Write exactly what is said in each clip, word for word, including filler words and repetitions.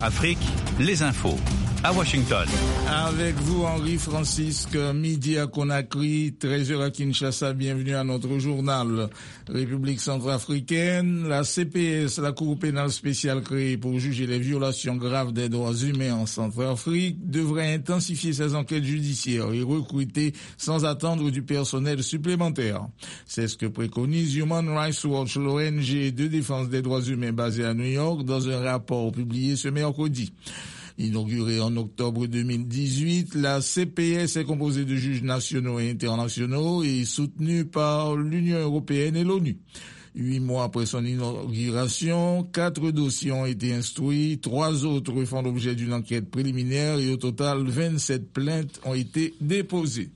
Afrique, les infos. À Washington. Avec vous, Henri Francisque, midi à Conakry, treize heures à Kinshasa. Bienvenue à notre journal. République centrafricaine, la C P S, la Cour pénale spéciale créée pour juger les violations graves des droits humains en Centrafrique, devrait intensifier ses enquêtes judiciaires et recruter sans attendre du personnel supplémentaire. C'est ce que préconise Human Rights Watch, l'O N G de défense des droits humains basée à New York, dans un rapport publié ce mercredi. Inaugurée en octobre deux mille dix-huit, la C P S est composée de juges nationaux et internationaux et soutenue par l'Union européenne et l'ONU. Huit mois après son inauguration, quatre dossiers ont été instruits, trois autres font l'objet d'une enquête préliminaire et au total, vingt-sept plaintes ont été déposées.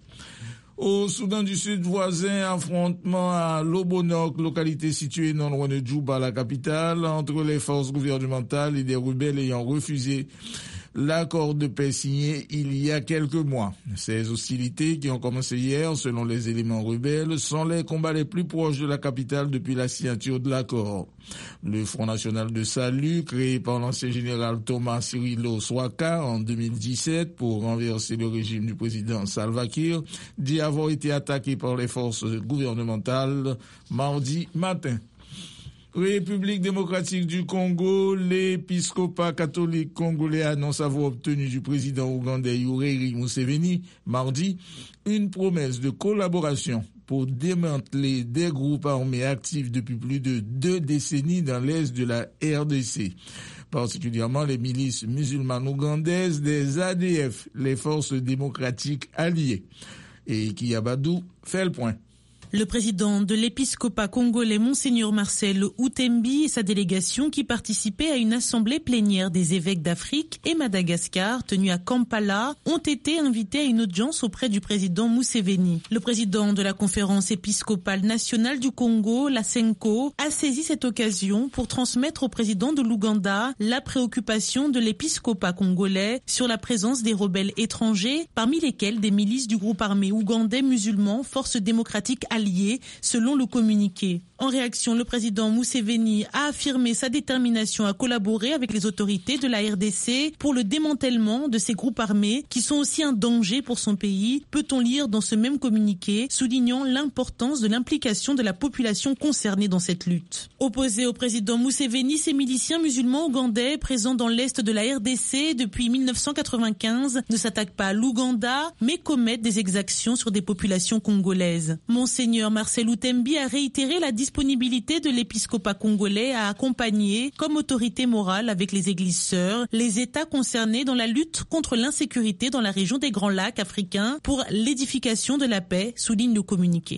Au Soudan du Sud voisin, affrontement à Lobonok, localité située non loin de Djouba, la capitale, entre les forces gouvernementales et des rebelles ayant refusé l'accord de paix signé il y a quelques mois. Ces hostilités qui ont commencé hier, selon les éléments rebelles, sont les combats les plus proches de la capitale depuis la signature de l'accord. Le Front National de Salut, créé par l'ancien général Thomas Cirilo Swaka en deux mille dix-sept pour renverser le régime du président Salva Kiir, dit avoir été attaqué par les forces gouvernementales mardi matin. République démocratique du Congo, l'épiscopat catholique congolais annonce avoir obtenu du président ougandais Yoweri Museveni mardi une promesse de collaboration pour démanteler des groupes armés actifs depuis plus de deux décennies dans l'est de la R D C, particulièrement les milices musulmanes ougandaises des A D F, les forces démocratiques alliées. Et Kiyabadou fait le point. Le président de l'épiscopat congolais, Monseigneur Marcel Outembi, et sa délégation qui participait à une assemblée plénière des évêques d'Afrique et Madagascar tenue à Kampala ont été invités à une audience auprès du président Museveni. Le président de la conférence épiscopale nationale du Congo, la Senko, a saisi cette occasion pour transmettre au président de l'Ouganda la préoccupation de l'épiscopat congolais sur la présence des rebelles étrangers, parmi lesquels des milices du groupe armé ougandais musulman Forces démocratiques alliées, selon le communiqué. En réaction, le président Museveni a affirmé sa détermination à collaborer avec les autorités de la R D C pour le démantèlement de ces groupes armés qui sont aussi un danger pour son pays, peut-on lire dans ce même communiqué, soulignant l'importance de l'implication de la population concernée dans cette lutte. Opposés au président Museveni, ces miliciens musulmans ougandais présents dans l'est de la R D C depuis mille neuf cent quatre-vingt-quinze ne s'attaquent pas à l'Ouganda, mais commettent des exactions sur des populations congolaises. Monseigneur Marcel Outembi a réitéré la disponibilité de l'épiscopat congolais à accompagner, comme autorité morale avec les églises sœurs, les États concernés dans la lutte contre l'insécurité dans la région des Grands Lacs africains pour l'édification de la paix, souligne le communiqué.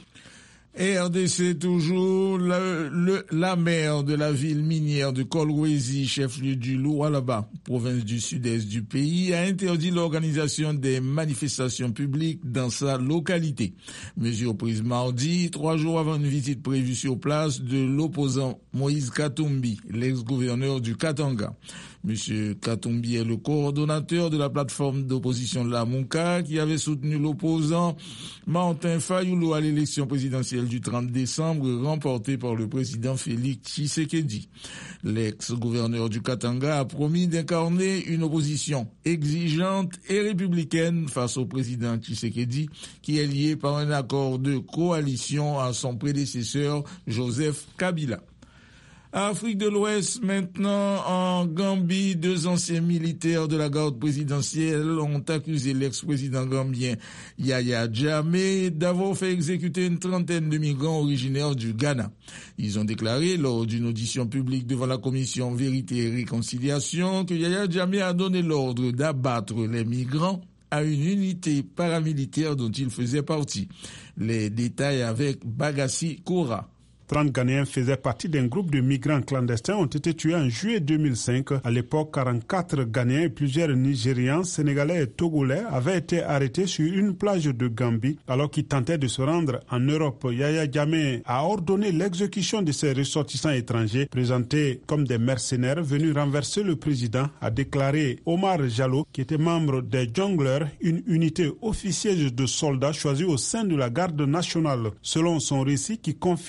R D C toujours, le, le, la maire de la ville minière de Kolwezi, chef-lieu du Lualaba, province du sud-est du pays, a interdit l'organisation des manifestations publiques dans sa localité. Mesure prise mardi, trois jours avant une visite prévue sur place de l'opposant Moïse Katumbi, l'ex-gouverneur du Katanga. Monsieur Katumbi est le coordonnateur de la plateforme d'opposition de la Monka qui avait soutenu l'opposant Martin Fayulu à l'élection présidentielle du trente décembre remportée par le président Félix Tshisekedi. L'ex-gouverneur du Katanga a promis d'incarner une opposition exigeante et républicaine face au président Tshisekedi qui est lié par un accord de coalition à son prédécesseur Joseph Kabila. Afrique de l'Ouest, maintenant, en Gambie, deux anciens militaires de la garde présidentielle ont accusé l'ex-président gambien Yahya Jammeh d'avoir fait exécuter une trentaine de migrants originaires du Ghana. Ils ont déclaré lors d'une audition publique devant la commission Vérité et Réconciliation que Yahya Jammeh a donné l'ordre d'abattre les migrants à une unité paramilitaire dont il faisait partie. Les détails avec Bagassi Koura. trente Ghanéens faisaient partie d'un groupe de migrants clandestins ont été tués en juillet deux mille cinq. À l'époque, quarante-quatre Ghanéens et plusieurs Nigérians, Sénégalais et Togolais avaient été arrêtés sur une plage de Gambie alors qu'ils tentaient de se rendre en Europe. Yahya Jammeh a ordonné l'exécution de ces ressortissants étrangers présentés comme des mercenaires venus renverser le président, a déclaré Omar Jallo, qui était membre des Junglers, une unité officieuse de soldats choisis au sein de la garde nationale. Selon son récit qui confirme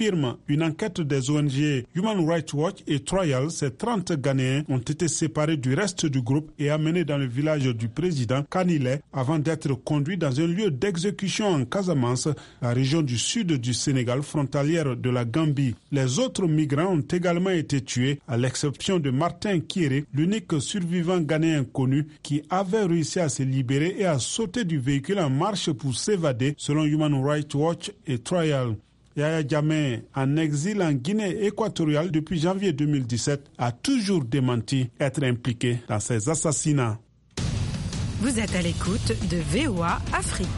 Une enquête des O N G Human Rights Watch et Trial, ces trente Ghanéens ont été séparés du reste du groupe et amenés dans le village du président Kanilé avant d'être conduits dans un lieu d'exécution en Casamance, la région du sud du Sénégal, frontalière de la Gambie. Les autres migrants ont également été tués, à l'exception de Martin Kieré, l'unique survivant ghanéen connu qui avait réussi à se libérer et à sauter du véhicule en marche pour s'évader, selon Human Rights Watch et Trial. Yaya Jammeh, en exil en Guinée équatoriale depuis janvier deux mille dix-sept, a toujours démenti être impliqué dans ces assassinats. Vous êtes à l'écoute de V O A Afrique.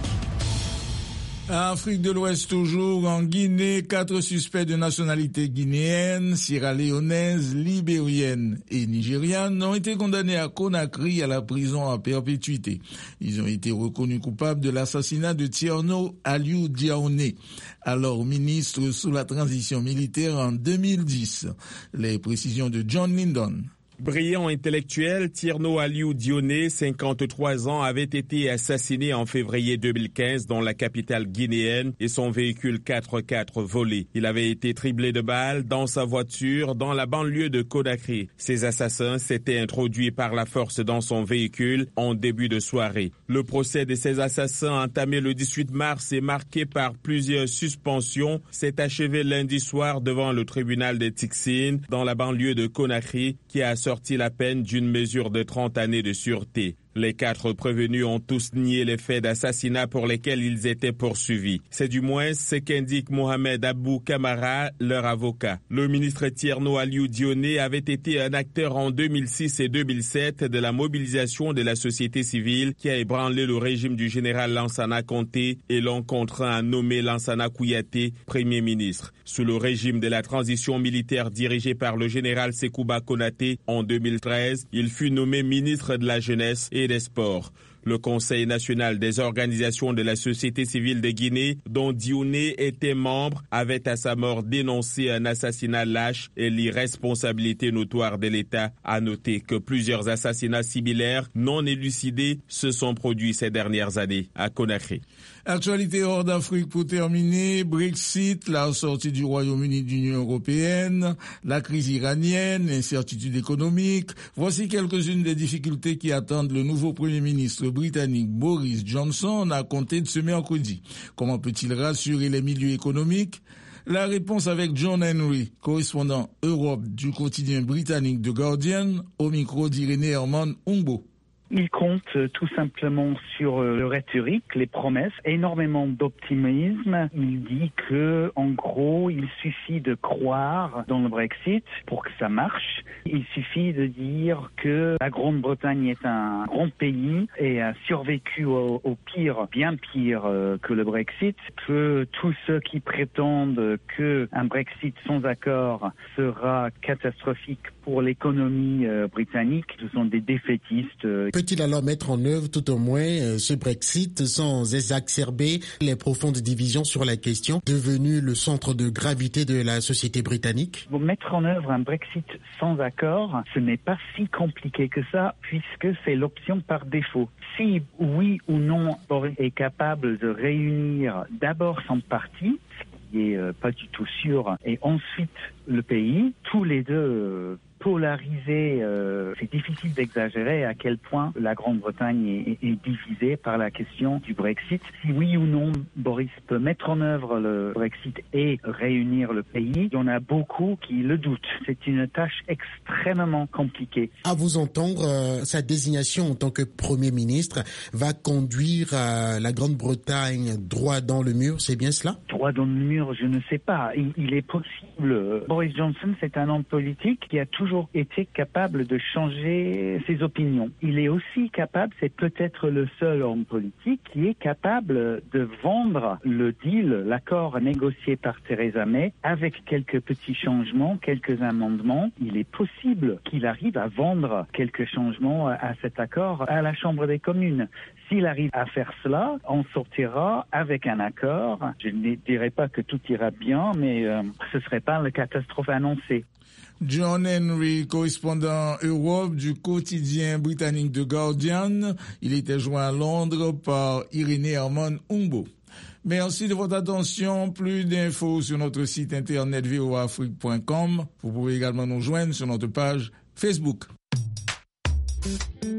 Afrique de l'Ouest toujours, en Guinée, quatre suspects de nationalité guinéenne, sierra-léonaise, libérienne et nigériane ont été condamnés à Conakry à la prison à perpétuité. Ils ont été reconnus coupables de l'assassinat de Thierno Aliou Diaoné, alors ministre sous la transition militaire en deux mille dix. Les précisions de John Lyndon. Brillant intellectuel, Thierno Aliou Diaoné, cinquante-trois ans, avait été assassiné en février deux mille quinze dans la capitale guinéenne et son véhicule quatre quatre volé. Il avait été triplé de balles dans sa voiture dans la banlieue de Conakry. Ces assassins s'étaient introduits par la force dans son véhicule en début de soirée. Le procès de ces assassins, entamé le dix-huit mars et marqué par plusieurs suspensions, s'est achevé lundi soir devant le tribunal de Tixine dans la banlieue de Conakry, qui a sorti la peine d'une mesure de trente années de sûreté. Les quatre prévenus ont tous nié les faits d'assassinat pour lesquels ils étaient poursuivis. C'est du moins ce qu'indique Mohamed Abou Kamara, leur avocat. Le ministre Thierno Aliou Diaoné avait été un acteur en deux mille six et deux mille sept de la mobilisation de la société civile qui a ébranlé le régime du général Lansana Conté et l'ont contraint à nommer Lansana Kouyaté Premier ministre. Sous le régime de la transition militaire dirigée par le général Sekouba Konaté en deux mille treize, il fut nommé ministre de la Jeunesse et des Sports. Le Conseil national des organisations de la société civile de Guinée, dont Diaoné était membre, avait à sa mort dénoncé un assassinat lâche et l'irresponsabilité notoire de l'État. À noter que plusieurs assassinats similaires non élucidés se sont produits ces dernières années à Conakry. Actualité hors d'Afrique pour terminer, Brexit, la sortie du Royaume-Uni de l'Union européenne, la crise iranienne, l'incertitude économique. Voici quelques-unes des difficultés qui attendent le nouveau Premier ministre britannique Boris Johnson à compter de ce mercredi. Comment peut-il rassurer les milieux économiques? La réponse avec John Henry, correspondant Europe du quotidien britannique The Guardian, au micro d'Irénée Herman Umbo. Il compte tout simplement sur le rhétorique, les promesses, énormément d'optimisme. Il dit que, en gros, il suffit de croire dans le Brexit pour que ça marche. Il suffit de dire que la Grande-Bretagne est un grand pays et a survécu au, au pire, bien pire que le Brexit, que tous ceux qui prétendent qu'un Brexit sans accord sera catastrophique pour l'économie britannique, ce sont des défaitistes. Peut-il alors mettre en œuvre tout au moins ce Brexit sans exacerber les profondes divisions sur la question, devenue le centre de gravité de la société britannique? Pour mettre en œuvre un Brexit sans accord, ce n'est pas si compliqué que ça, puisque c'est l'option par défaut. Si oui ou non Boris est capable de réunir d'abord son parti, ce qui est pas du tout sûr, et ensuite le pays, tous les deux euh, polarisés, euh, c'est difficile d'exagérer à quel point la Grande-Bretagne est, est, est divisée par la question du Brexit. Si oui ou non Boris peut mettre en œuvre le Brexit et réunir le pays, il y en a beaucoup qui le doutent. C'est une tâche extrêmement compliquée. À vous entendre, euh, sa désignation en tant que Premier ministre va conduire euh, la Grande-Bretagne droit dans le mur, c'est bien cela? Droit dans le mur, je ne sais pas. Il, il est possible. Boris Johnson, c'est un homme politique qui a toujours été capable de changer ses opinions. Il est aussi capable, c'est peut-être le seul homme politique qui est capable de vendre le deal, l'accord négocié par Theresa May, avec quelques petits changements, quelques amendements. Il est possible qu'il arrive à vendre quelques changements à cet accord à la Chambre des communes. S'il arrive à faire cela, on sortira avec un accord. Je ne dirais pas que tout ira bien, mais euh, ce ne serait pas la catastrophe annoncée. John Henry, correspondant Europe du quotidien britannique The Guardian. Il était joint à Londres par Irénée Herman Umbo. Merci de votre attention. Plus d'infos sur notre site internet v o a afrique point com. Vous pouvez également nous joindre sur notre page Facebook.